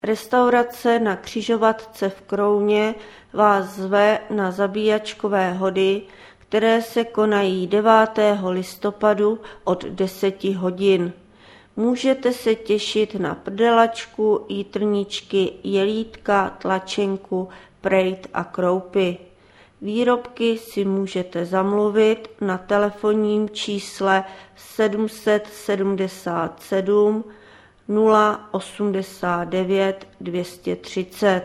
Restaurace Na Křižovatce v Krouně vás zve na zabíjačkové hody, které se konají 9. listopadu od 10 hodin. Můžete se těšit na prdelačku, jitrničky, jelítka, tlačenku, prejt a kroupy. Výrobky si můžete zamluvit na telefonním čísle 777 089 230.